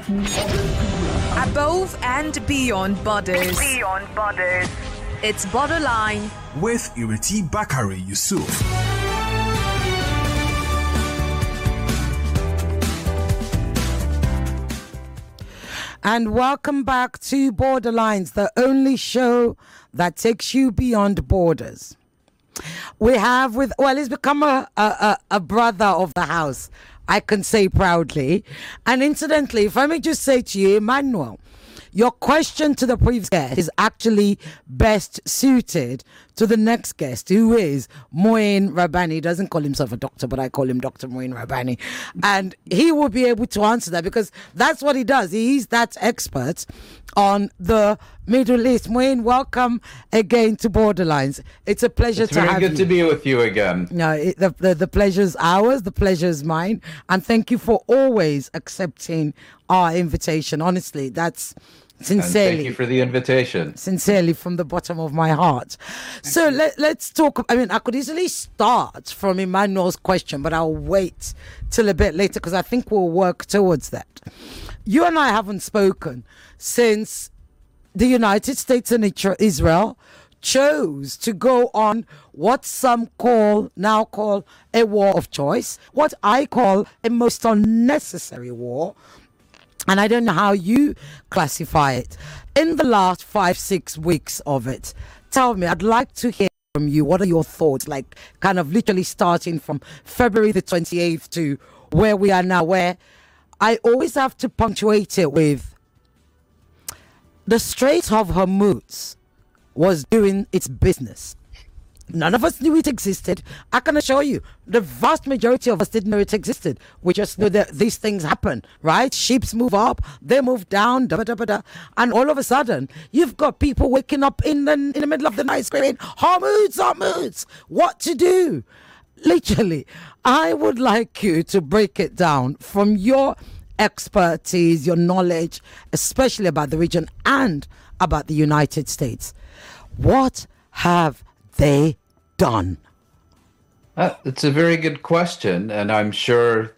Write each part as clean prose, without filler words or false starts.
Above and beyond borders. It's Borderline with Ireti Bakari Yusuf. And welcome back to Borderlines, the only show that takes you beyond borders. We have he's become a brother of the house, I can say proudly. And incidentally, if I may just say to you, Emmanuel, your question to the previous guest is actually best suited to the next guest, who is Moin Rabbani. He doesn't call himself a doctor, but I call him Dr. Moin Rabbani. And he will be able to answer that because that's what he does. He's that expert on the Middle East. Moin, welcome again to Borderlines. It's a pleasure to have you. It's very good to be with you again. No, the pleasure's ours, the pleasure's mine. And thank you for always accepting our invitation. Honestly, that's sincerely. And thank you for the invitation. Sincerely, from the bottom of my heart. So let's talk. I mean, I could easily start from Emmanuel's question, but I'll wait till a bit later because I think we'll work towards that. You and I haven't spoken since the United States and Israel chose to go on what some now call a war of choice, what I call a most unnecessary war. And I don't know how you classify it. In the last 5-6 weeks of it, tell me, I'd like to hear from you. What are your thoughts? Like kind of literally starting from February the 28th to where we are now, where I always have to punctuate it with the Strait of Hormuz was doing its business. None of us knew it existed. I can assure you, the vast majority of us didn't know it existed. We just knew that these things happen, right? Ships move up, they move down, and all of a sudden, you've got people waking up in the middle of the night screaming, Hormuz, what to do? Literally, I would like you to break it down from your expertise, your knowledge, especially about the region and about the United States. What have they done? It's a very good question, and I'm sure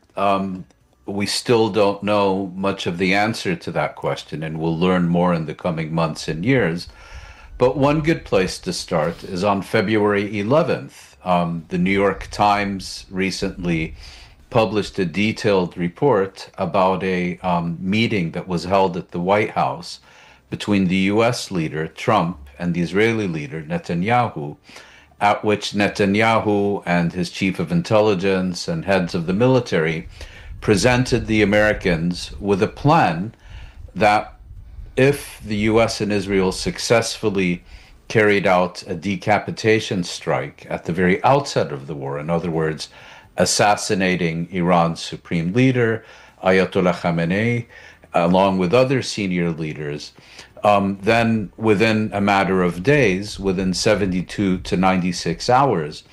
we still don't know much of the answer to that question, and we'll learn more in the coming months and years. But one good place to start is on February 11th. The New York Times recently published a detailed report about a meeting that was held at the White House between the U.S. leader, Trump, and the Israeli leader, Netanyahu, at which Netanyahu and his chief of intelligence and heads of the military presented the Americans with a plan that if the U.S. and Israel successfully carried out a decapitation strike at the very outset of the war, in other words, assassinating Iran's supreme leader, Ayatollah Khamenei, along with other senior leaders, then within a matter of days, within 72 to 96 hours,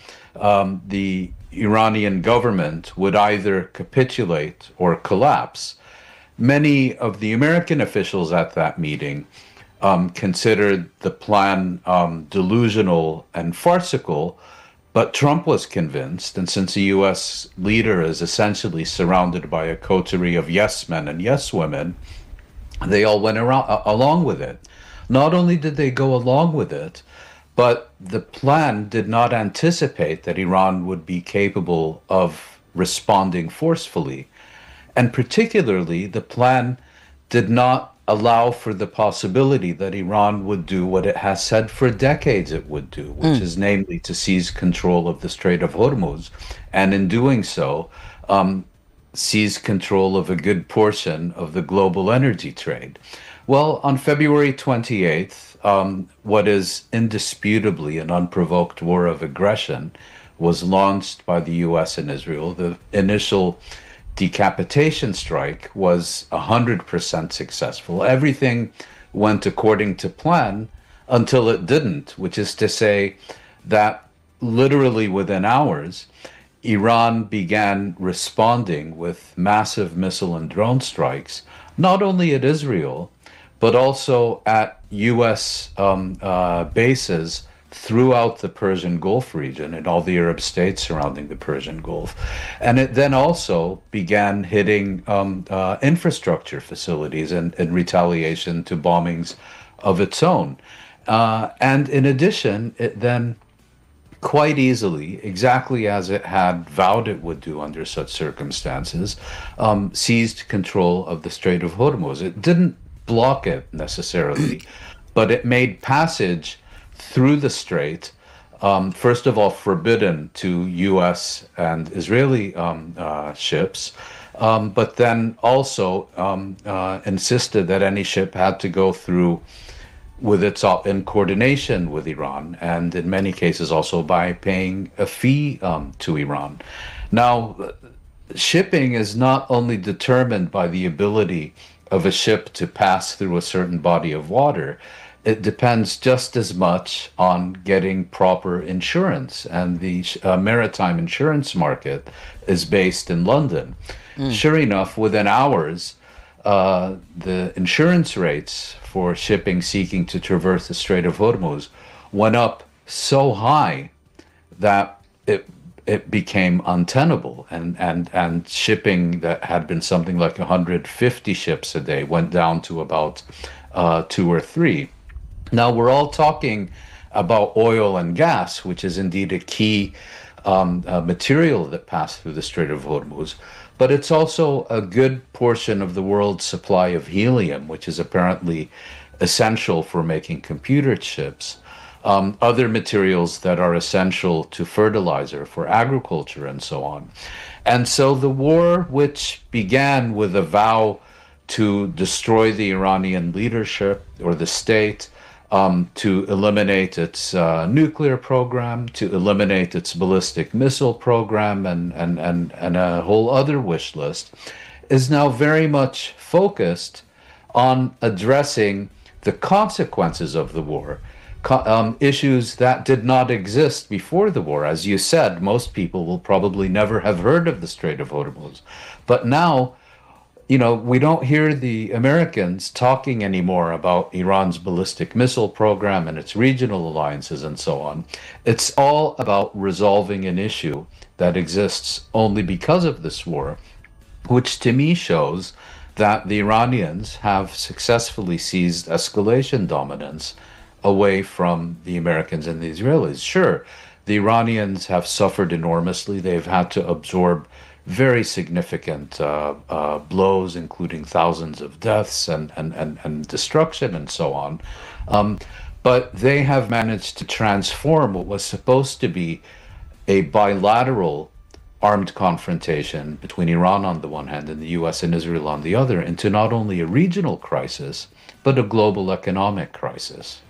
the Iranian government would either capitulate or collapse. Many of the American officials at that meeting considered the plan delusional and farcical, but Trump was convinced, and since a U.S. leader is essentially surrounded by a coterie of yes men and yes women, they all went along with it. Not only did they go along with it, but the plan did not anticipate that Iran would be capable of responding forcefully. And particularly, the plan did not allow for the possibility that Iran would do what it has said for decades it would do, which is namely to seize control of the Strait of Hormuz, and in doing so, seize control of a good portion of the global energy trade. Well, on February 28th, what is indisputably an unprovoked war of aggression was launched by the U.S. and Israel. The initial decapitation strike was 100% successful. Everything went according to plan until it didn't, which is to say that literally within hours, Iran began responding with massive missile and drone strikes, not only at Israel, but also at U.S. Bases throughout the Persian Gulf region and all the Arab states surrounding the Persian Gulf. And it then also began hitting infrastructure facilities in retaliation to bombings of its own. And in addition, it then quite easily, exactly as it had vowed it would do under such circumstances, seized control of the Strait of Hormuz. It didn't block it necessarily, but it made passage through the strait, first of all, forbidden to U.S. and Israeli ships, but then also insisted that any ship had to go through with its in coordination with Iran, and in many cases also by paying a fee to Iran. Now, shipping is not only determined by the ability of a ship to pass through a certain body of water, it depends just as much on getting proper insurance. And the maritime insurance market is based in London. Sure enough, within hours, the insurance rates for shipping seeking to traverse the Strait of Hormuz went up so high that it became untenable, and shipping that had been something like 150 ships a day went down to about 2 or 3. Now, we're all talking about oil and gas, which is indeed a key material that passed through the Strait of Hormuz, but it's also a good portion of the world's supply of helium, which is apparently essential for making computer chips, other materials that are essential to fertilizer, for agriculture, and so on. And so the war, which began with a vow to destroy the Iranian leadership or the state, to eliminate its nuclear program, to eliminate its ballistic missile program, and a whole other wish list, is now very much focused on addressing the consequences of the war, issues that did not exist before the war. As you said, most people will probably never have heard of the Strait of Hormuz. But now, we don't hear the Americans talking anymore about Iran's ballistic missile program and its regional alliances and so on. It's all about resolving an issue that exists only because of this war, which to me shows that the Iranians have successfully seized escalation dominance away from the Americans and the Israelis. Sure, the Iranians have suffered enormously. They've had to absorb very significant blows, including thousands of deaths and destruction and so on. But they have managed to transform what was supposed to be a bilateral armed confrontation between Iran on the one hand and the US and Israel on the other into not only a regional crisis, but a global economic crisis.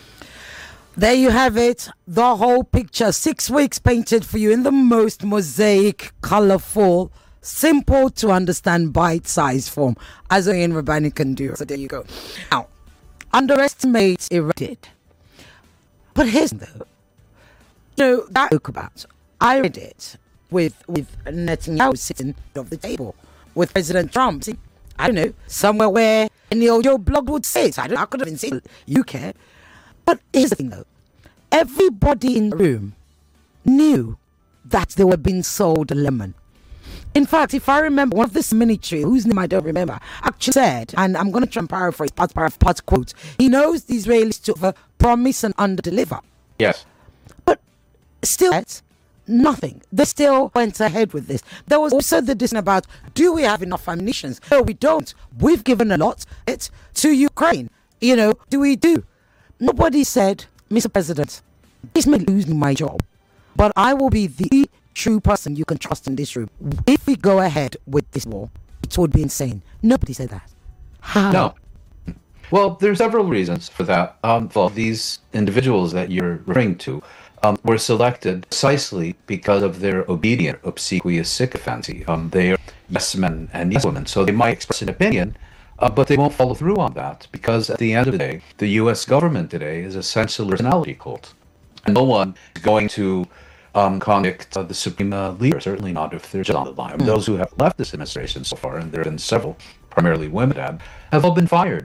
There you have it, the whole picture. 6 weeks painted for you in the most mosaic, colorful, simple to understand, bite-sized form, as Ian Rabbani can do. So there you go. Now, underestimate Iran. But here's though, that I spoke about. I read it with Netanyahu sitting at the table with President Trump. See, I don't know, somewhere where any old Joe blog would say it. I could have been saying UK. But here's the thing though, everybody in the room knew that they were being sold a lemon. In fact, if I remember, one of this military, whose name I don't remember, actually said, and I'm going to try and paraphrase part quote, he knows the Israelis to promise and under-deliver. Yes. But still, nothing. They still went ahead with this. There was also the discussion about, do we have enough ammunition? No, we don't. We've given a lot to Ukraine. Do we do? Nobody said, Mr. President, this may lose me my job, but I will be the true person you can trust in this room. If we go ahead with this war, it would be insane. Nobody said that. How? No. Well, there's several reasons for that. These individuals that you're referring to were selected precisely because of their obedient, obsequious sycophancy. They are yes men and yes women, so they might express an opinion, but they won't follow through on that, because at the end of the day, the U.S. government today is essentially a personality cult. And no one is going to convict the supreme leader, certainly not if they're just on the line. Those who have left this administration so far, and there have been several, primarily women, have all been fired.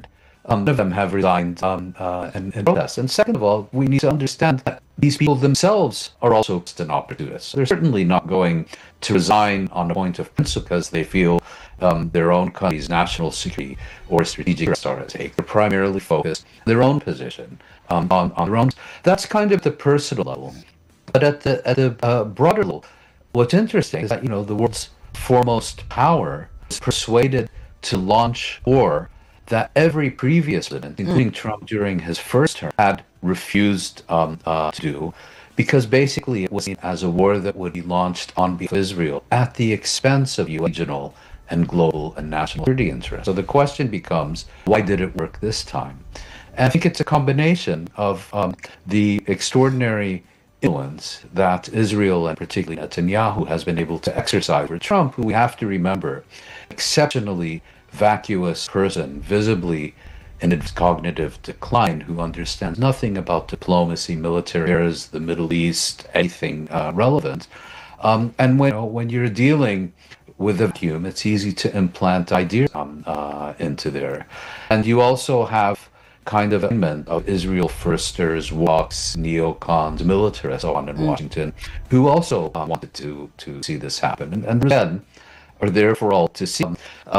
None of them have resigned in protest. And second of all, we need to understand that these people themselves are also an opportunists. They're certainly not going to resign on a point of principle because they feel their own country's national security or strategic interests are at stake. They're primarily focused on their own position, on their own. That's kind of the personal level. But at the broader level, what's interesting is that, the world's foremost power is persuaded to launch war that every previous president, including Trump during his first term, had refused to do, because basically it was seen as a war that would be launched on behalf of Israel at the expense of U.S. regional and global and national security interests. So the question becomes, why did it work this time? And I think it's a combination of the extraordinary influence that Israel, and particularly Netanyahu, has been able to exercise over Trump, who we have to remember, exceptionally vacuous person, visibly in its cognitive decline, who understands nothing about diplomacy, military affairs, the Middle East, anything relevant. And when you're dealing with a vacuum, it's easy to implant ideas into there. And you also have kind of element of Israel firsters, woks, neocons, militarists, so on in Washington, who also wanted to see this happen. And then are there for all to see.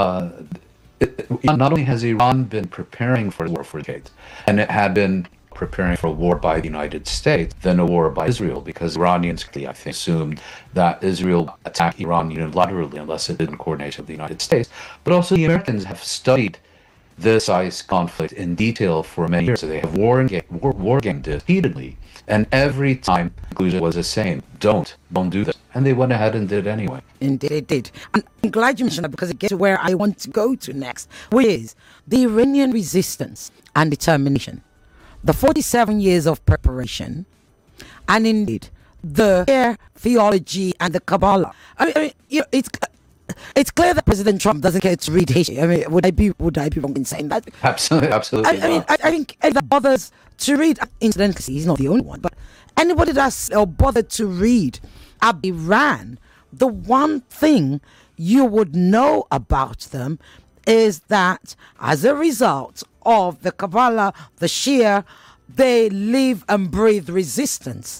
Not only has Iran been preparing for a war for decades, and it had been preparing for a war by the United States than a war by Israel, because Iranians, I think, assumed that Israel would attack Iran unilaterally unless it did in coordination with the United States. But also the Americans have studied this ICE conflict in detail for many years. So they have war gamed it repeatedly, and every time the conclusion was the same: don't do this. And they went ahead and did it anyway. Indeed, it did. And I'm glad you mentioned that, because it gets to where I want to go to next, which is the Iranian resistance and determination. The 47 years of preparation, and indeed the theology and the Kabbalah. I mean, it's clear that President Trump doesn't care to read history. I mean, would I be wrong in saying that? Absolutely. I think anyone bothers to read, incidentally, he's not the only one, but anybody that's bothered to read Iran, the one thing you would know about them is that as a result of the Kabbalah, the Shia, they live and breathe resistance.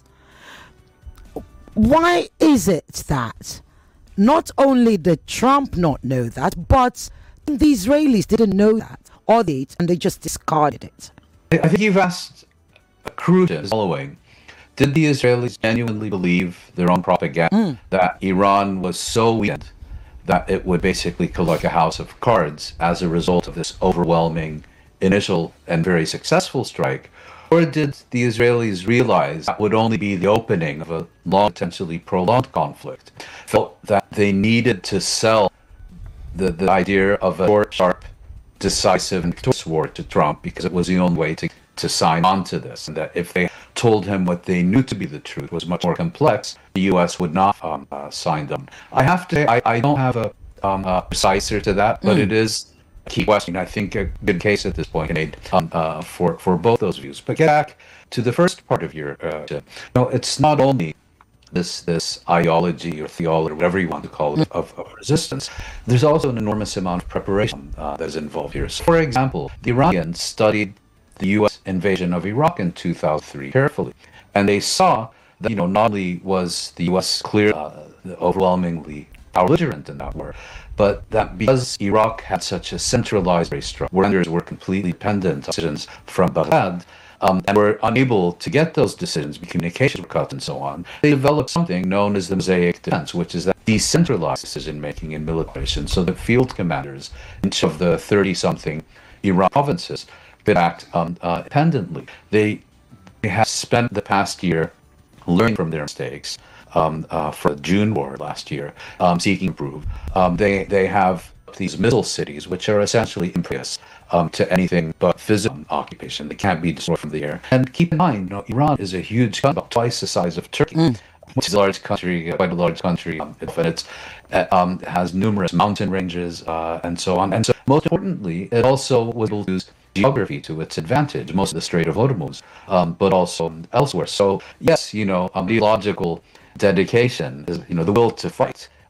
Why is it that not only did Trump not know that, but the Israelis didn't know that, or and they just discarded it? I think you've asked a crucial following. Did the Israelis genuinely believe their own propaganda that Iran was so weakened that it would basically collect a house of cards as a result of this overwhelming initial and very successful strike? Or did the Israelis realize that would only be the opening of a long, potentially prolonged conflict? Felt that they needed to sell the idea of a short, sharp, decisive, and victorious war to Trump, because it was the only way to sign on to this, and that if they told him what they knew to be the truth was much more complex, the U.S. would not sign them. I have to say, I don't have a precise answer to that, but it is a key question. I think a good case at this point made for both those views. But get back to the first part of your question. It's not only this ideology or theology, or whatever you want to call it, of resistance. There's also an enormous amount of preparation that is involved here. So, for example, the Iranians studied the U.S. invasion of Iraq in 2003 carefully, and they saw that not only was the U.S. clearly overwhelmingly belligerent in that war, but that because Iraq had such a centralized structure, where were completely dependent on decisions from Baghdad, and were unable to get those decisions, communications were cut and so on, they developed something known as the Mosaic defense, which is that decentralized decision-making in military. So the field commanders in each of the 30-something Iran provinces could act independently. They have spent the past year learning from their mistakes for the June war last year, seeking to improve. They have these missile cities, which are essentially impervious to anything but physical occupation. They can't be destroyed from the air. And keep in mind, Iran is a huge country, about twice the size of Turkey, which is a large country, quite a large country, and it has numerous mountain ranges and so on. And so, most importantly, it also was able to use geography to its advantage, most of the Strait of Hormuz, but also elsewhere. So, yes, ideological dedication is, the will to fight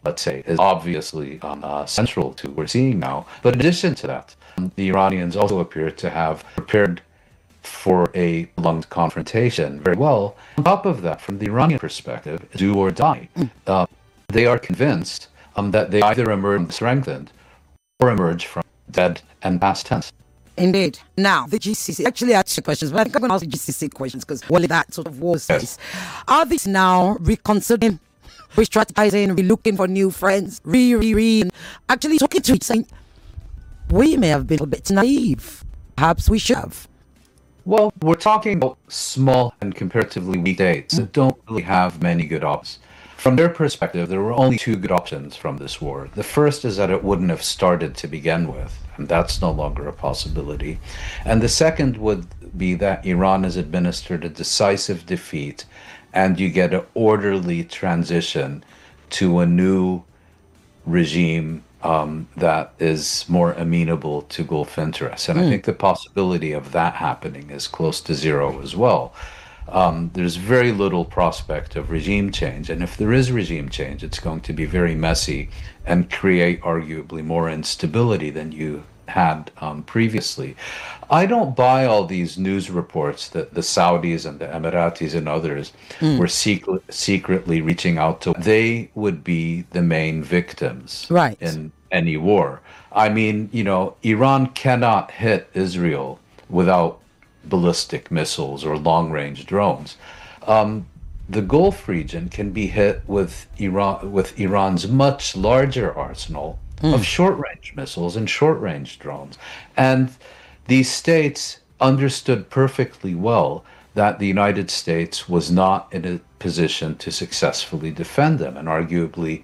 let's say, is obviously central to what we're seeing now. But in addition to that, the Iranians also appear to have prepared for a prolonged confrontation very well. On top of that, from the Iranian perspective, do or die. They are convinced that they either emerge strengthened or emerge from dead and past tense. Indeed. Now, the GCC, actually I had two questions, but I think I'm going to ask the GCC questions because that sort of war space. Are these now reconsidering, re-strategizing, re-looking for new friends, and actually talking to each other, saying, we may have been a bit naive. Perhaps we should have. Well, we're talking about small and comparatively weak states that don't really have many good options. From their perspective, there were only two good options from this war. The first is that it wouldn't have started to begin with, and that's no longer a possibility. And the second would be that Iran has administered a decisive defeat, and you get an orderly transition to a new regime that is more amenable to Gulf interests. And I think the possibility of that happening is close to zero as well. There's very little prospect of regime change. And if there is regime change, it's going to be very messy and create arguably more instability than you had previously. I don't buy all these news reports that the Saudis and the Emiratis and others were secretly reaching out to. They would be the main victims in any war. I mean, Iran cannot hit Israel without ballistic missiles or long-range drones. The Gulf region can be hit with Iran's much larger arsenal of short-range missiles and short-range drones. And these states understood perfectly well that the United States was not in a position to successfully defend them. And arguably,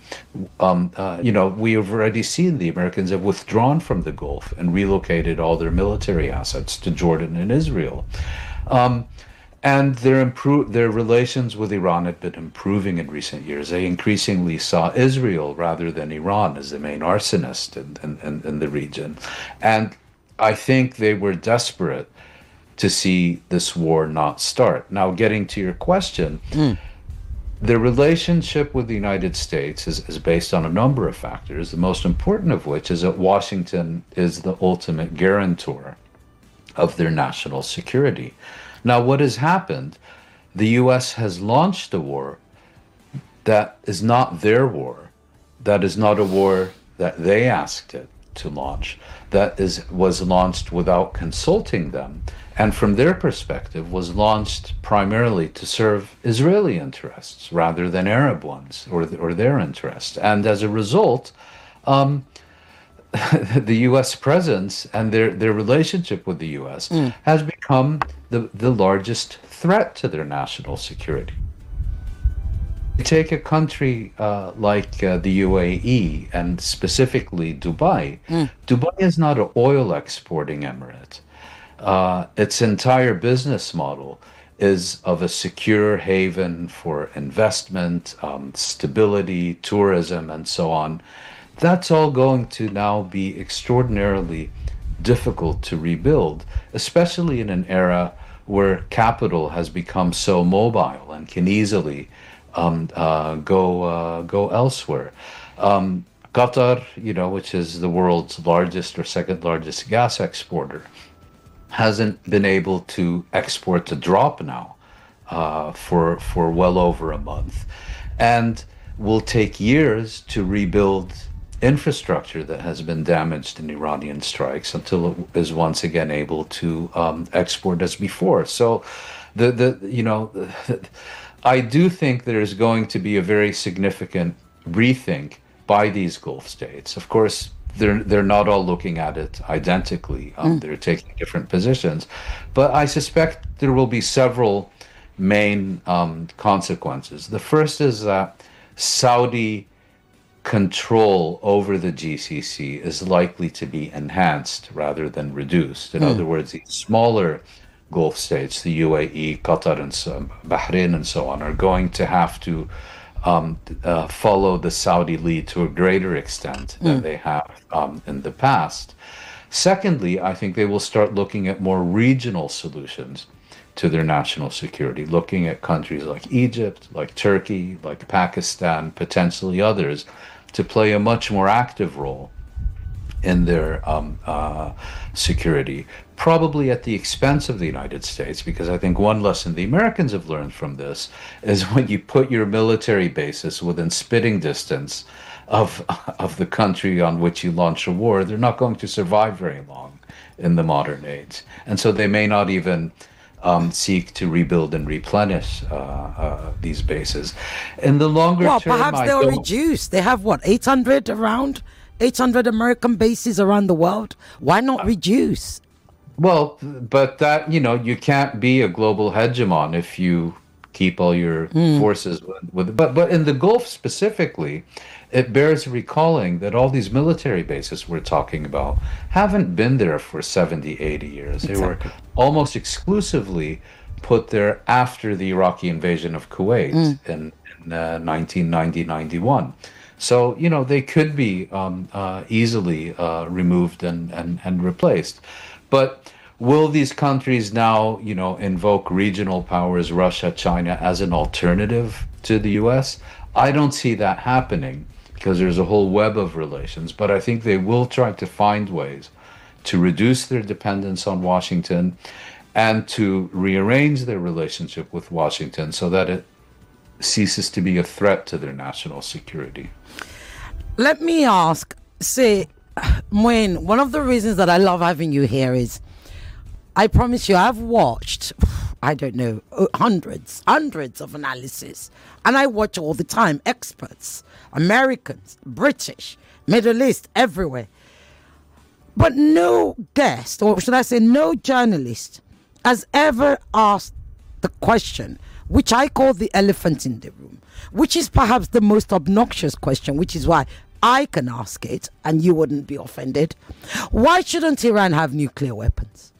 we have already seen the Americans have withdrawn from the Gulf and relocated all their military assets to Jordan and Israel. And their relations with Iran had been improving in recent years. They increasingly saw Israel rather than Iran as the main arsonist in the region. And I think they were desperate to see this war not start. Now, getting to your question, the relationship with the United States is based on a number of factors, the most important of which is that Washington is the ultimate guarantor of their national security. Now, what has happened? The U.S. has launched a war that is not their war, that is not a war that they asked it to launch, was launched without consulting them, and from their perspective was launched primarily to serve Israeli interests rather than Arab ones or their interests. And as a result, the U.S. presence and their relationship with the U.S. has become the largest threat to their national security. You take a country like the UAE and specifically Dubai. Dubai is not an oil exporting emirate. Its entire business model is of a secure haven for investment, stability, tourism, and so on. That's all going to now be extraordinarily difficult to rebuild, especially in an era where capital has become so mobile and can easily go elsewhere. Qatar, which is the world's largest or second largest gas exporter, hasn't been able to export a drop now for well over a month, and will take years to rebuild infrastructure that has been damaged in Iranian strikes until it is once again able to export as before. So, I do think there's going to be a very significant rethink by these Gulf states. Of course, they're not all looking at it identically. They're taking different positions, but I suspect there will be several main consequences. The first is that Saudi control over the GCC is likely to be enhanced rather than reduced. In other words, the smaller Gulf states, the UAE, Qatar, and Bahrain, and so on, are going to have to follow the Saudi lead to a greater extent than they have in the past. Secondly, I think they will start looking at more regional solutions to their national security, looking at countries like Egypt, like Turkey, like Pakistan, potentially others, to play a much more active role in their security, probably at the expense of the United States, because I think one lesson the Americans have learned from this is when you put your military bases within spitting distance of the country on which you launch a war, they're not going to survive very long in the modern age. And so they may not even seek to rebuild and replenish these bases. In the longer term, perhaps they'll reduce. They have 800 American bases around the world. Why not reduce? Well, but that, you can't be a global hegemon if you keep all your forces with. But in the Gulf specifically, it bears recalling that all these military bases we're talking about haven't been there for 70, 80 years. They were almost exclusively put there after the Iraqi invasion of Kuwait in 1990-91. So, they could be easily removed and replaced. But will these countries now, invoke regional powers, Russia, China, as an alternative to the U.S.? I don't see that happening because there's a whole web of relations. But I think they will try to find ways to reduce their dependence on Washington and to rearrange their relationship with Washington so that it ceases to be a threat to their national security. Let me ask, Moin, one of the reasons that I love having you here is, I promise you, I've watched, I don't know, hundreds of analysis. And I watch all the time, experts, Americans, British, Middle East, everywhere. But no guest, or should I say no journalist, has ever asked the question, which I call the elephant in the room, which is perhaps the most obnoxious question, which is why I can ask it and you wouldn't be offended. Why shouldn't Iran have nuclear weapons?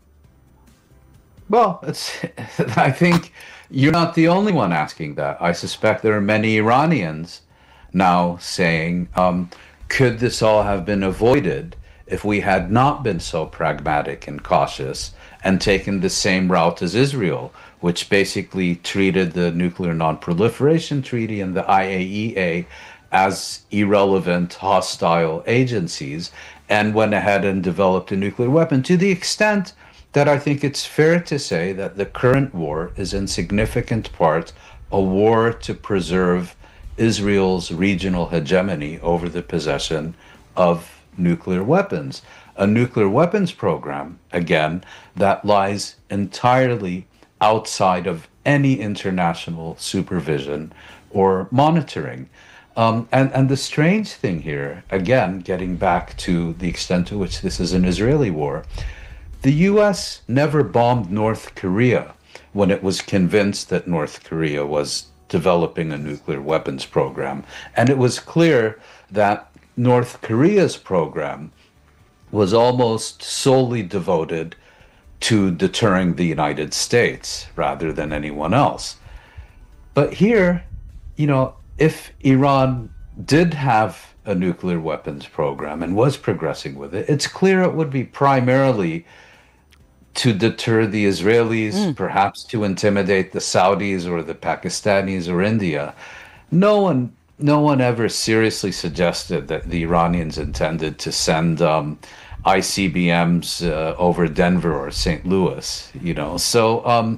Well, I think you're not the only one asking that. I suspect there are many Iranians now saying, could this all have been avoided if we had not been so pragmatic and cautious and taken the same route as Israel, which basically treated the Nuclear Non-Proliferation Treaty and the IAEA as irrelevant, hostile agencies, and went ahead and developed a nuclear weapon, to the extent that I think it's fair to say that the current war is in significant part a war to preserve Israel's regional hegemony over the possession of nuclear weapons. A nuclear weapons program, again, that lies entirely outside of any international supervision or monitoring. And the strange thing here, again, getting back to the extent to which this is an Israeli war, the U.S. never bombed North Korea when it was convinced that North Korea was developing a nuclear weapons program. And it was clear that North Korea's program was almost solely devoted to deterring the United States rather than anyone else. But here, if Iran did have a nuclear weapons program and was progressing with it, it's clear it would be primarily to deter the Israelis, perhaps to intimidate the Saudis or the Pakistanis or India. No one ever seriously suggested that the Iranians intended to send ICBMs over Denver or St. Louis, So,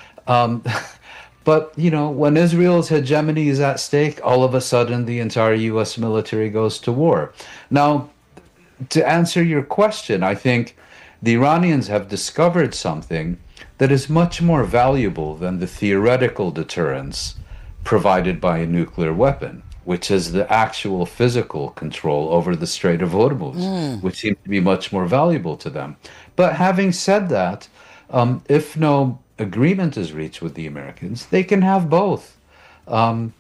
but, when Israel's hegemony is at stake, all of a sudden the entire U.S. military goes to war. Now, to answer your question, I think the Iranians have discovered something that is much more valuable than the theoretical deterrence provided by a nuclear weapon, which is the actual physical control over the Strait of Hormuz, which seems to be much more valuable to them. But having said that, if no agreement is reached with the Americans, they can have both. And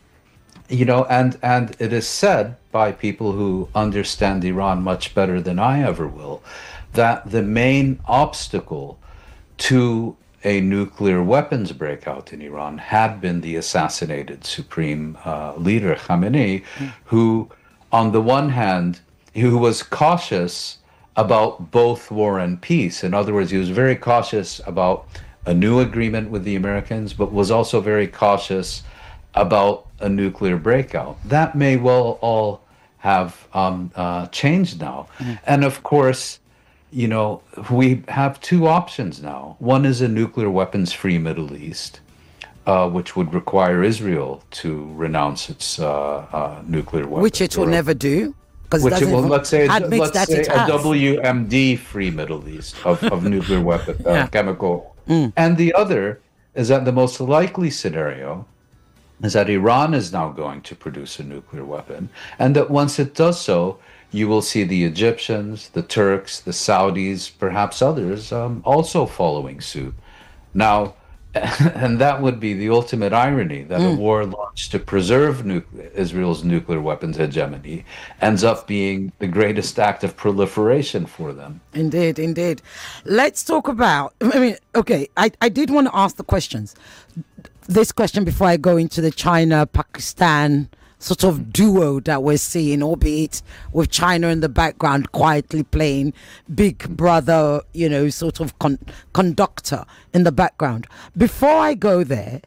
it is said by people who understand Iran much better than I ever will, that the main obstacle to a nuclear weapons breakout in Iran had been the assassinated supreme leader Khamenei, who, on the one hand, who was cautious about both war and peace. In other words, he was very cautious about a new agreement with the Americans, but was also very cautious about a nuclear breakout. That may well all have changed now. And of course, we have two options now. One is a nuclear weapons-free Middle East, which would require Israel to renounce its nuclear weapons. Which it will never do. Which let's say a has. WMD-free Middle East of nuclear weapon chemical. And the other is that the most likely scenario is that Iran is now going to produce a nuclear weapon, and that once it does so, you will see the Egyptians, the Turks, the Saudis, perhaps others also following suit. Now, and that would be the ultimate irony, that a war launched to preserve Israel's nuclear weapons hegemony ends up being the greatest act of proliferation for them. Indeed, indeed. Let's talk about, I did want to ask the questions. This question before I go into the China-Pakistan sort of duo that we're seeing, albeit with China in the background quietly playing big brother, sort of conductor in the background. Before I go there,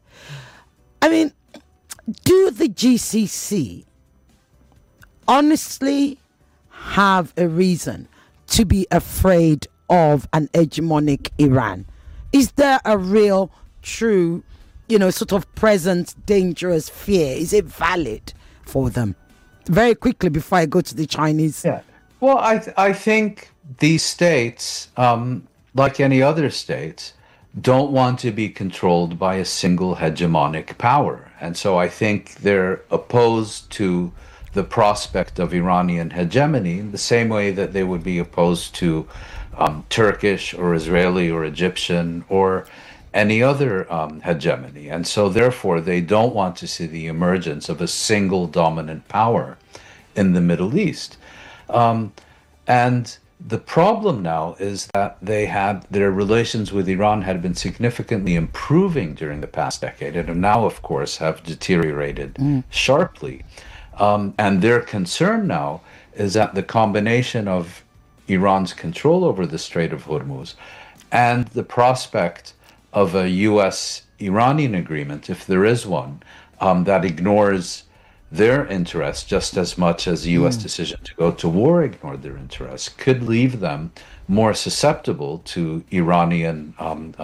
do the GCC honestly have a reason to be afraid of an hegemonic Iran? Is there a real, true, sort of present dangerous fear? Is it valid for them? Very quickly before I go to the Chinese. Yeah. Well, I think these states, like any other states, don't want to be controlled by a single hegemonic power. And so I think they're opposed to the prospect of Iranian hegemony in the same way that they would be opposed to Turkish or Israeli or Egyptian or any other hegemony. And so therefore they don't want to see the emergence of a single dominant power in the Middle East. And the problem now is that their relations with Iran had been significantly improving during the past decade, and now, of course, have deteriorated sharply. And their concern now is that the combination of Iran's control over the Strait of Hormuz and the prospect of a U.S.-Iranian agreement, if there is one, that ignores their interests just as much as the U.S. decision to go to war ignored their interests, could leave them more susceptible to Iranian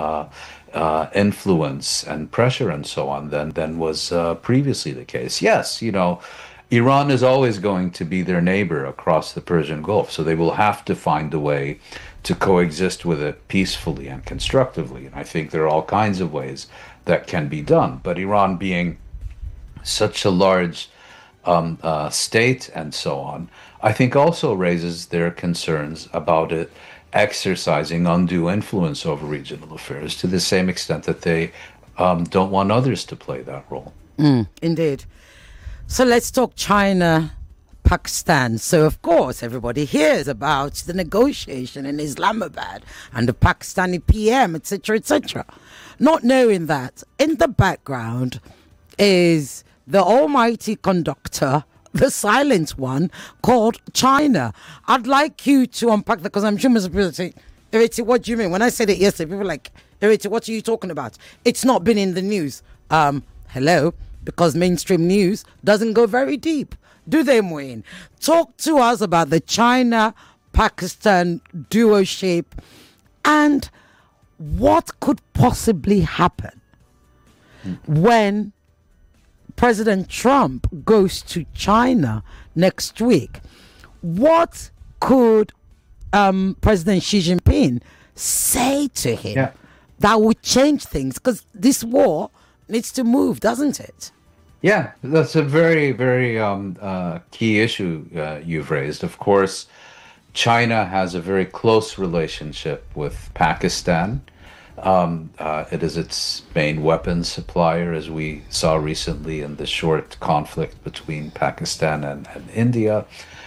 influence and pressure and so on than was previously the case. Yes, Iran is always going to be their neighbor across the Persian Gulf, so they will have to find a way to coexist with it peacefully and constructively. And I think there are all kinds of ways that can be done. But Iran being such a large state and so on, I think also raises their concerns about it exercising undue influence over regional affairs to the same extent that they don't want others to play that role. Indeed. So let's talk China, Pakistan. So, of course, everybody hears about the negotiation in Islamabad and the Pakistani PM, etc., etc. Not knowing that in the background is the almighty conductor, the silent one, called China. I'd like you to unpack that, because I'm sure most people say, Ireti, what do you mean? When I said it yesterday, people were like, Ireti, what are you talking about? It's not been in the news. Hello? Because mainstream news doesn't go very deep. Do they, Muin? Talk to us about the China-Pakistan duo shape and what could possibly happen when President Trump goes to China next week. What could President Xi Jinping say to him that would change things? Because this war needs to move, doesn't it? Yeah, that's a very, very key issue you've raised. Of course, China has a very close relationship with Pakistan. It is its main weapons supplier, as we saw recently in the short conflict between Pakistan and India.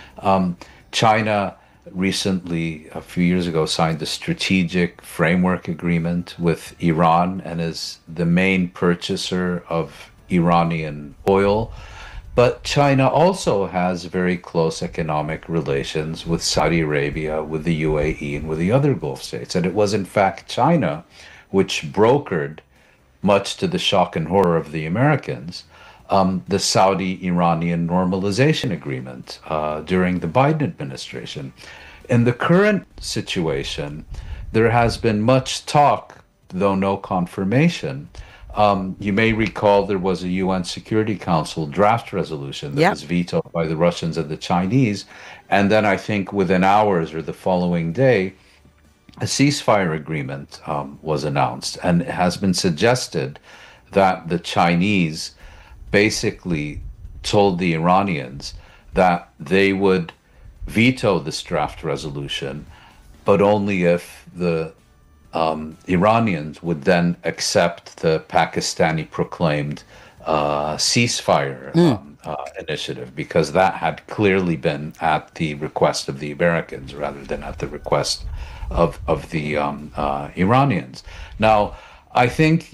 China recently, a few years ago, signed a strategic framework agreement with Iran and is the main purchaser of Iranian oil. But China also has very close economic relations with Saudi Arabia, with the UAE, and with the other Gulf states. And it was, in fact, China which brokered, much to the shock and horror of the Americans, the Saudi-Iranian normalization agreement during the Biden administration. In the current situation, there has been much talk, though no confirmation. You may recall there was a UN Security Council draft resolution that was vetoed by the Russians and the Chinese. And then I think within hours or the following day, a ceasefire agreement was announced. And it has been suggested that the Chinese basically told the Iranians that they would veto this draft resolution, but only if the Iranians would then accept the Pakistani proclaimed ceasefire initiative, because that had clearly been at the request of the Americans rather than at the request of the Iranians. Now, I think,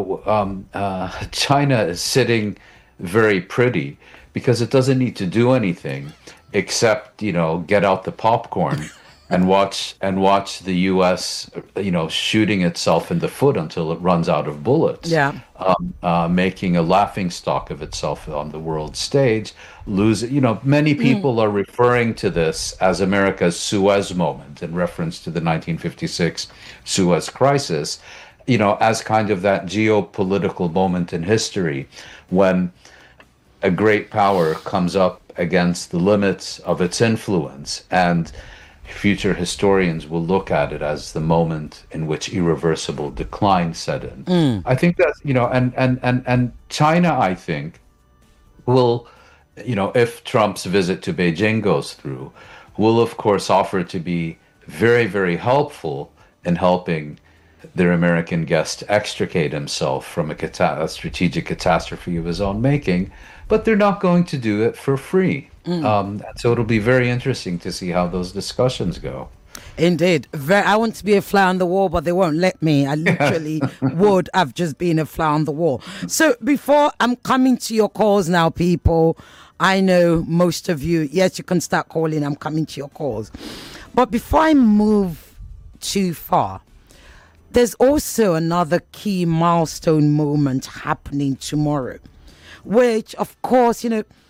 China is sitting very pretty because it doesn't need to do anything except, get out the popcorn and watch the U.S. Shooting itself in the foot until it runs out of bullets. Yeah. Making a laughingstock of itself on the world stage. Many people are referring to this as America's Suez moment in reference to the 1956 Suez crisis. As kind of that geopolitical moment in history when a great power comes up against the limits of its influence, and future historians will look at it as the moment in which irreversible decline set in. I think that's, and China, I think, will, if Trump's visit to Beijing goes through, will of course offer to be very, very helpful in helping their American guest extricate himself from a strategic catastrophe of his own making, but they're not going to do it for free. So it'll be very interesting to see how those discussions go. Indeed. I want to be a fly on the wall, but they won't let me. I literally would have just been a fly on the wall. So before I'm coming to your calls now, people, I know most of you, yes, you can start calling. I'm coming to your calls. But before I move too far, there's also another key milestone moment happening tomorrow, which, of course,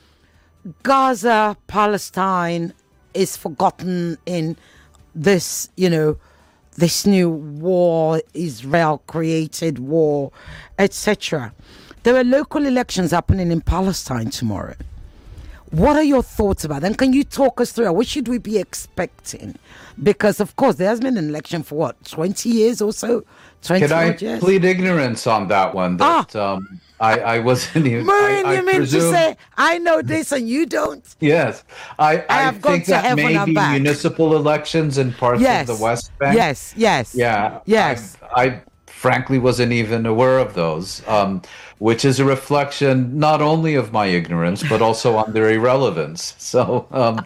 Gaza, Palestine is forgotten in this, this new war, Israel created war, etc. There are local elections happening in Palestine tomorrow. What are your thoughts about them? Can you talk us through it? What should we be expecting? Because, of course, there has been an election for 20 years or so? 20 Can I years? plead ignorance on that one? That I wasn't even... Maureen, I you mean presume, to say, I know this and you don't? Yes. I have gone think to that heaven may and be back. municipal elections in parts of the West Bank. Yes. Yeah. Yes. I frankly wasn't even aware of those, which is a reflection not only of my ignorance but also on their irrelevance. So,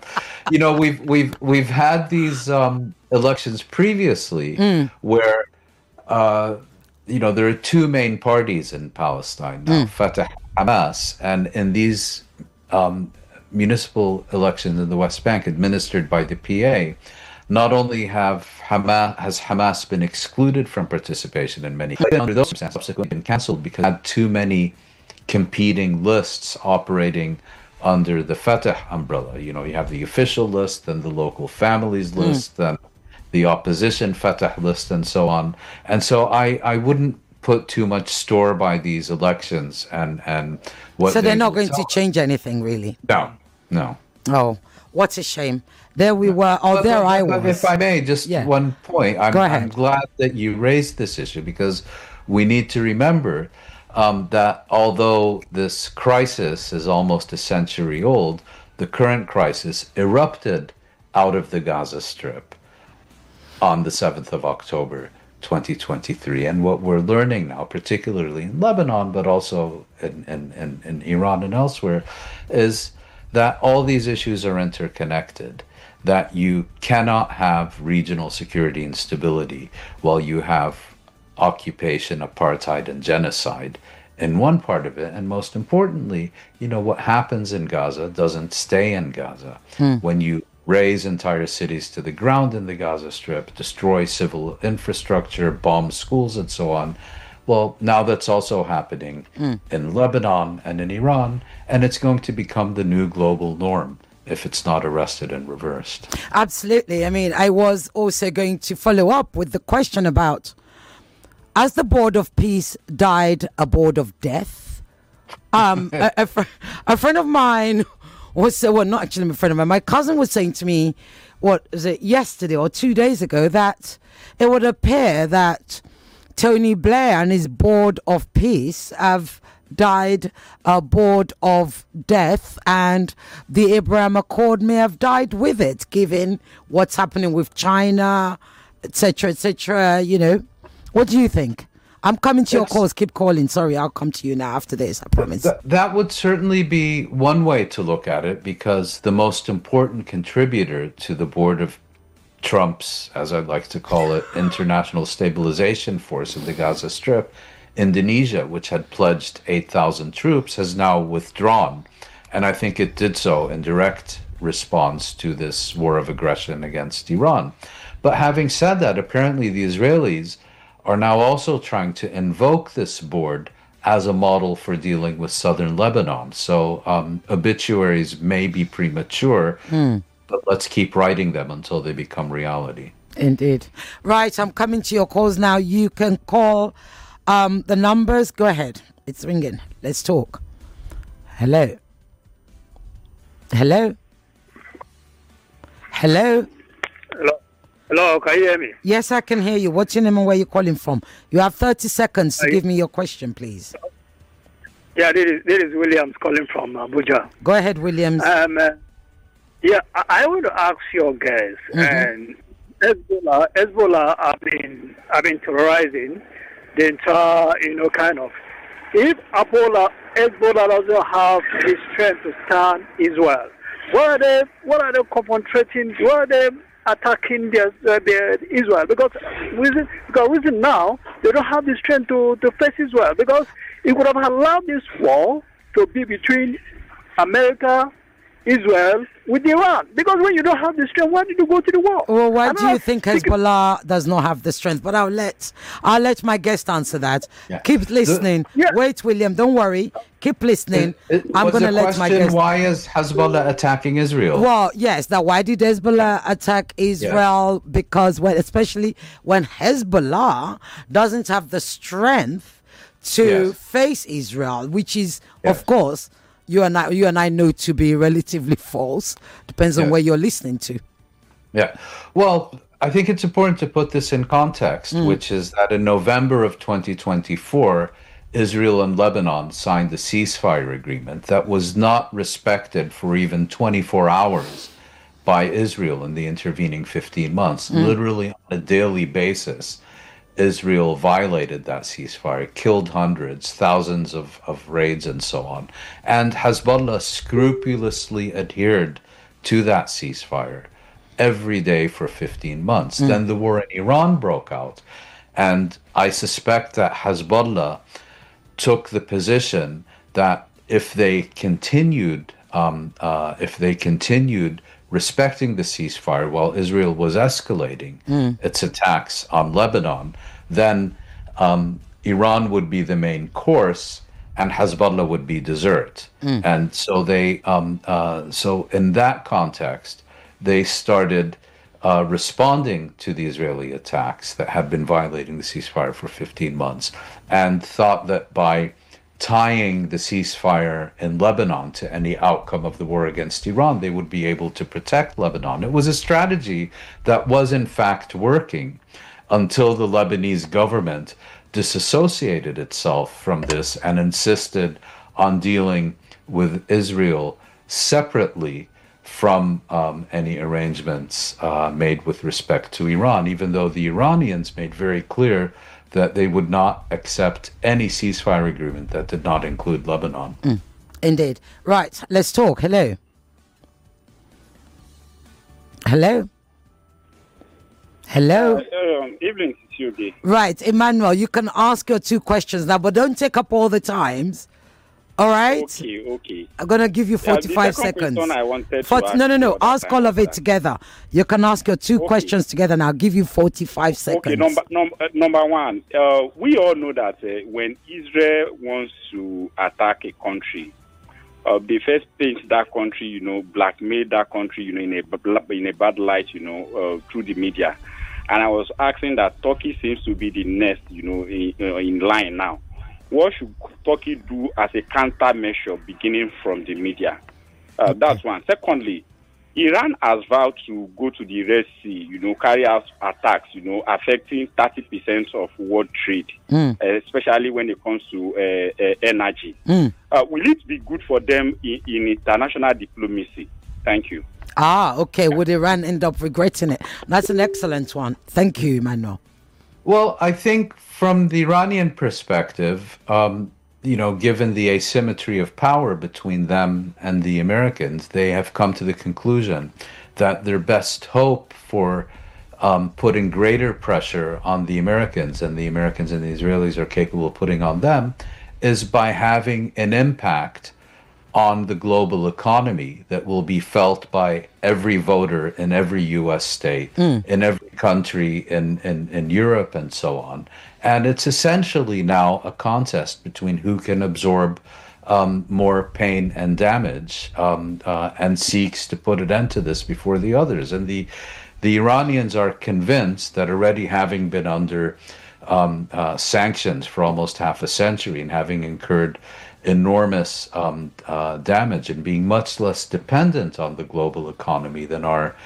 we've had these elections previously where there are two main parties in Palestine now, Fatah, Hamas, and in these municipal elections in the West Bank administered by the PA, not only has Hamas been excluded from participation in many, but under those circumstances subsequently been cancelled because it had too many competing lists operating under the Fatah umbrella. You have the official list, then the local families list, then the opposition Fatah list, and so on. And so I wouldn't put too much store by these elections and what. So they're not going to change anything, really? No. Oh, what a shame. There we were. I was. If I may, just one point. Go ahead. I'm glad that you raised this issue because we need to remember that although this crisis is almost a century old, the current crisis erupted out of the Gaza Strip on the 7th of October, 2023. And what we're learning now, particularly in Lebanon, but also in Iran and elsewhere, is that all these issues are interconnected, that you cannot have regional security and stability while you have occupation, apartheid, and genocide in one part of it. And most importantly, what happens in Gaza doesn't stay in Gaza. When you raze entire cities to the ground in the Gaza Strip, destroy civil infrastructure, bomb schools, and so on, Well, now that's also happening in Lebanon and in Iran, and it's going to become the new global norm if it's not arrested and reversed. Absolutely. I mean, I was also going to follow up with the question about, has the board of peace died a board of death? A friend of mine was, well, not actually a friend of mine, my cousin was saying to me, what was it, yesterday or 2 days ago, that it would appear that Tony Blair and his board of peace have died a board of death, and the Abraham Accord may have died with it, given what's happening with China, etc., etc. You know, what do you think? I'm coming to your calls. Keep calling. Sorry, I'll come to you now after this, I promise. That would certainly be one way to look at it, because the most important contributor to the board of Trump's, as I'd like to call it, international stabilization force in the Gaza Strip, Indonesia, which had pledged 8,000 troops, has now withdrawn. And I think it did so in direct response to this war of aggression against Iran. But having said that, apparently the Israelis are now also trying to invoke this board as a model for dealing with southern Lebanon. So obituaries may be premature, but let's keep writing them until they become reality. Indeed. Right, I'm coming to your calls now. You can call the numbers. Go ahead. It's ringing. Let's talk. Hello. Hello. Hello. Hello. Hello, can you hear me? Yes, I can hear you. What's your name and where you calling from? You have 30 seconds to give me your question, please. Yeah, this is Williams calling from Abuja. Go ahead, Williams. Yeah, I want to ask your guys. And Hezbollah have been terrorizing the entire, kind of. If Hezbollah doesn't have the strength to stand Israel, what are they confronting? What are they attacking their Israel? Because reason now they don't have the strength to face Israel, because it would have allowed this war to be between America, Israel with Iran. Because when you don't have the strength, why did you go to the war? Well, why do you think Hezbollah does not have the strength? But I'll let my guest answer that. Yeah. Keep listening. Wait, William, don't worry. Keep listening. I'm going to let my guest. Why is Hezbollah attacking Israel? Well, yes. Now, why did Hezbollah attack Israel? Yes. Because especially when Hezbollah doesn't have the strength to face Israel, which is, of course, you and I know to be relatively false. Depends on where you're listening to. Yeah. Well, I think it's important to put this in context, which is that in November of 2024, Israel and Lebanon signed a ceasefire agreement that was not respected for even 24 hours by Israel in the intervening 15 months. Literally on a daily basis, Israel violated that ceasefire, killed hundreds, thousands of raids and so on. And Hezbollah scrupulously adhered to that ceasefire every day for 15 months. Then the war in Iran broke out. And I suspect that Hezbollah took the position that if they continued respecting the ceasefire while Israel was escalating its attacks on Lebanon, then Iran would be the main course and Hezbollah would be dessert. And so they, so in that context, they started responding to the Israeli attacks that had been violating the ceasefire for 15 months, and thought that by tying the ceasefire in Lebanon to any outcome of the war against Iran, they would be able to protect Lebanon. It was a strategy that was in fact working until the Lebanese government disassociated itself from this and insisted on dealing with Israel separately from any arrangements made with respect to Iran, even though the Iranians made very clear that they would not accept any ceasefire agreement that did not include Lebanon. Indeed. Right, let's talk. Hello. Hello. Hello. Evening, Tuesday. Right, Emmanuel, you can ask your two questions now, but don't take up all the times. All right. Okay. I'm gonna give you 45 the second seconds. question I wanted to ask No. Ask all of it that. together. You can ask your two questions together, and I'll give you 45 seconds. Okay, number one, we all know that when Israel wants to attack a country, they first paint that country, blackmail that country, in a bad light, through the media. And I was asking that Turkey seems to be the next, in line now. What should Turkey do as a countermeasure beginning from the media? That's one. Secondly, Iran has vowed to go to the Red Sea, carry out attacks, affecting 30% of world trade, especially when it comes to energy. Will it be good for them in international diplomacy? Thank you. Okay. Would Iran end up regretting it? That's an excellent one. Thank you, Emmanuel. Well, I think from the Iranian perspective, given the asymmetry of power between them and the Americans, they have come to the conclusion that their best hope for putting greater pressure on the Americans, and the Americans and the Israelis are capable of putting on them, is by having an impact on the global economy that will be felt by every voter in every U.S. state, in every country in Europe, and so on. And it's essentially now a contest between who can absorb more pain and damage and seeks to put an end to this before the others. And the Iranians are convinced that already having been under sanctions for almost half a century and having incurred enormous damage and being much less dependent on the global economy than are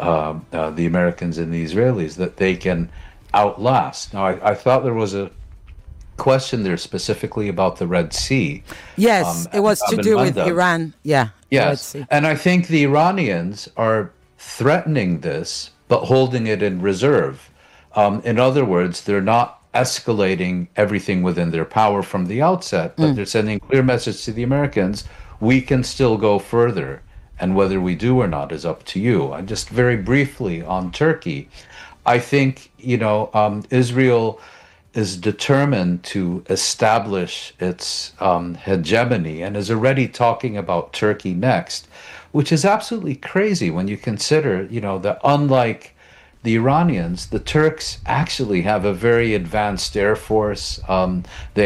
the Americans and the Israelis, that they can outlast. Now, I thought there was a question there specifically about the Red Sea. Yes, it was to do with Iran. Yeah. Yes, and I think the Iranians are threatening this, but holding it in reserve. In other words, they're not escalating everything within their power from the outset, but they're sending a clear message to the Americans: we can still go further, and whether we do or not is up to you. And just very briefly on Turkey, I think Israel is determined to establish its hegemony and is already talking about Turkey next, which is absolutely crazy when you consider that unlike the Iranians, the Turks actually have a very advanced air force. They're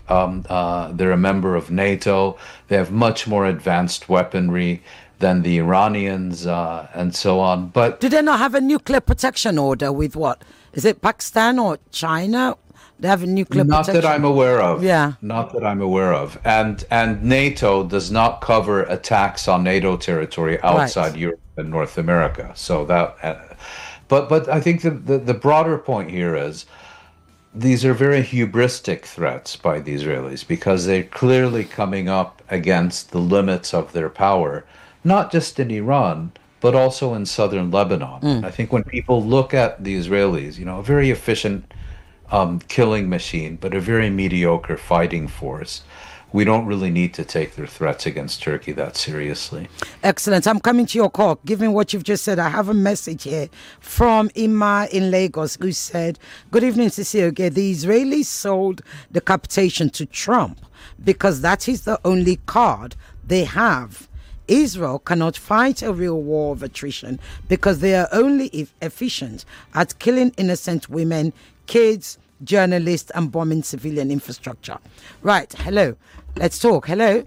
a member of NATO. They have much more advanced weaponry than the Iranians, and so on. But do they not have a nuclear protection order with what? Is it Pakistan or China? They have a nuclear protection. Not that I'm aware of. Yeah. Not that I'm aware of. And NATO does not cover attacks on NATO territory outside Europe and North America. So that. But I think the broader point here is these are very hubristic threats by the Israelis, because they're clearly coming up against the limits of their power, not just in Iran, but also in southern Lebanon. And I think when people look at the Israelis, a very efficient killing machine, but a very mediocre fighting force, we don't really need to take their threats against Turkey that seriously. Excellent. I'm coming to your call. Given what you've just said, I have a message here from Ima in Lagos, who said, "Good evening, Sissioge. The Israelis sold the capitation to Trump because that is the only card they have. Israel cannot fight a real war of attrition because they are only efficient at killing innocent women, kids, journalists, and bombing civilian infrastructure." Right. Hello. Let's talk. Hello.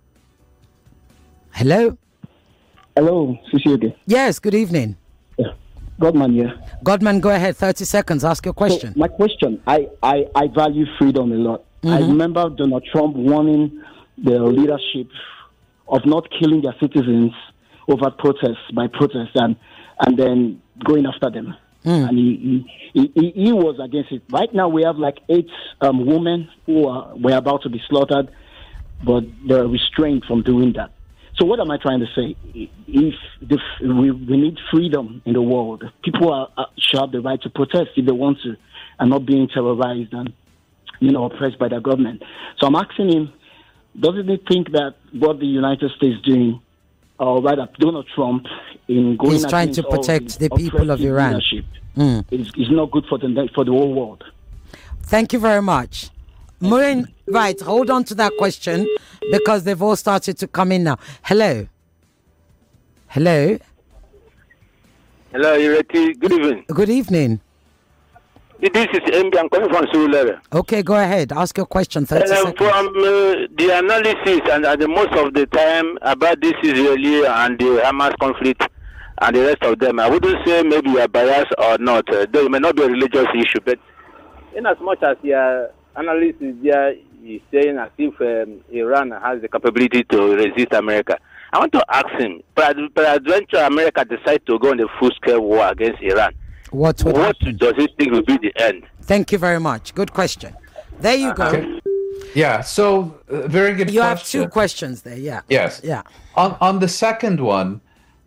Hello. Hello, Sissioge. Yes, good evening. Yeah. Godman here. Godman, go ahead. 30 seconds. Ask your question. So my question, I value freedom a lot. I remember Donald Trump warning the leadership of not killing their citizens over protests and then going after them. And he was against it. Right now we have like 8 women who were about to be slaughtered, but they're restrained from doing that. So what am I trying to say? If we need freedom in the world, people should have the right to protest if they want to, and not being terrorized and oppressed by the government. So I'm asking him, doesn't he think that what the United States doing, or rather Donald Trump, in going He's trying to protect the people of Iran, is not good for the whole world? Thank you very much. Moin, right, hold on to that question because they've all started to come in now. Hello. Hello. Hello, Ireti. Good evening. Good evening. This is MB. I'm calling from Surulere. Okay, go ahead. Ask your question. 30 seconds. From the analysis and the most of the time about this Israeli and the Hamas conflict and the rest of them, I wouldn't say maybe you are biased or not. Though it may not be a religious issue, but in as much as your analysis there is saying as if Iran has the capability to resist America, I want to ask him, peradventure America decide to go on a full-scale war against Iran, what does he think will be the end? Thank you very much. Good question. There you go. Okay. Yeah, so very good You question. have two questions there, yeah. Yes. Yeah. On the second one,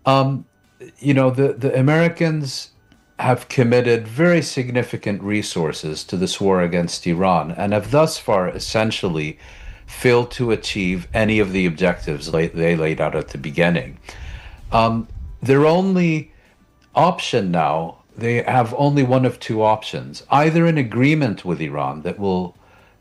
the Americans have committed very significant resources to this war against Iran and have thus far essentially failed to achieve any of the objectives they laid out at the beginning. Their only option now, they have only one of two options: either an agreement with Iran that will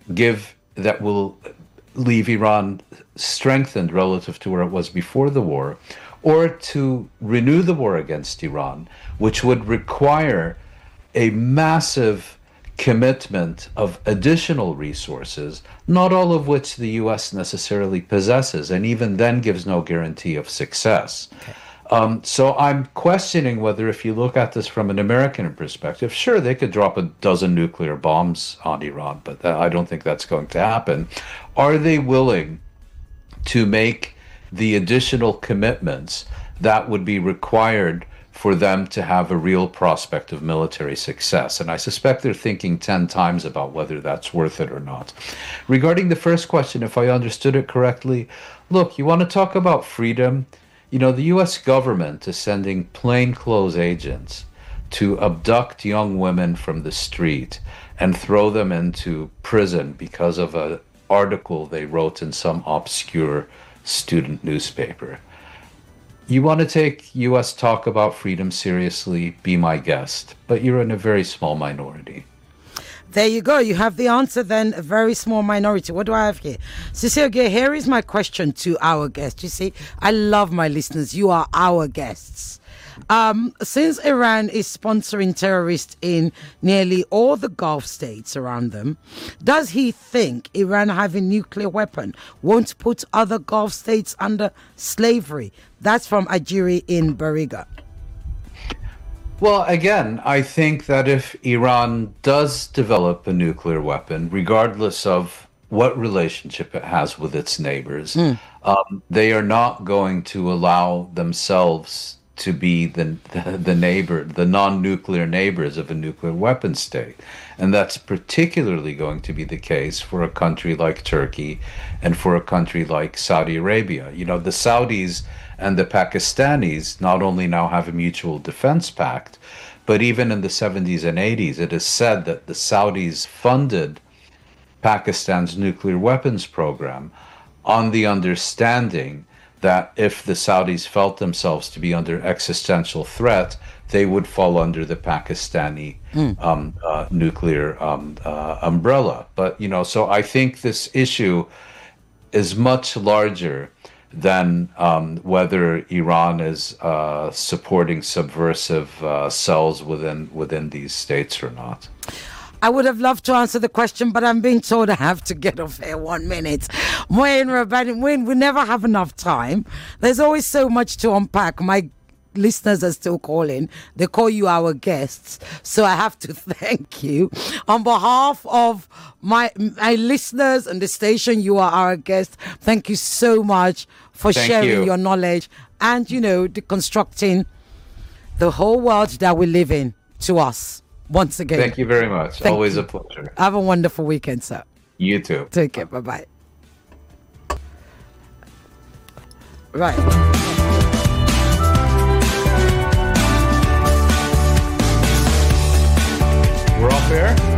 leave Iran strengthened relative to where it was before the war, or to renew the war against Iran, which would require a massive commitment of additional resources, not all of which the U.S. necessarily possesses, and even then gives no guarantee of success. Okay. So I'm questioning whether, if you look at this from an American perspective, sure, they could drop a dozen nuclear bombs on Iran, but I don't think that's going to happen. Are they willing to make the additional commitments that would be required for them to have a real prospect of military success? And I suspect they're thinking 10 times about whether that's worth it or not. Regarding the first question, if I understood it correctly, look, you want to talk about freedom? The U.S. government is sending plainclothes agents to abduct young women from the street and throw them into prison because of an article they wrote in some obscure student newspaper. You want to take U.S. talk about freedom seriously, be my guest, but you're in a very small minority. There you go. You have the answer then, a very small minority. What do I have here? Cecile, here is my question to our guest. You see, I love my listeners. You are our guests. Since Iran is sponsoring terrorists in nearly all the Gulf states around them, does he think Iran having a nuclear weapon won't put other Gulf states under slavery? That's from Ajiri in Bariga. Well, again, I think that if Iran does develop a nuclear weapon, regardless of what relationship it has with its neighbors, they are not going to allow themselves to be the non-nuclear neighbors of a nuclear weapon state. And that's particularly going to be the case for a country like Turkey and for a country like Saudi Arabia. The Saudis and the Pakistanis not only now have a mutual defense pact, but even in the 70s and 80s, it is said that the Saudis funded Pakistan's nuclear weapons program on the understanding that if the Saudis felt themselves to be under existential threat, they would fall under the Pakistani nuclear umbrella. But, so I think this issue is much larger than whether Iran is supporting subversive cells within these states or not. I would have loved to answer the question, but I'm being told I have to get off here 1 minute. Moin, Rabani, we never have enough time. There's always so much to unpack. My listeners are still calling. They call you our guests. So I have to thank you. On behalf of my listeners and the station, you are our guest. Thank you so much for sharing your knowledge and, deconstructing the whole world that we live in to us. Once again. Thank you very much. Always a pleasure. Have a wonderful weekend, sir. You too. Take care. Bye-bye. Right. We're off air?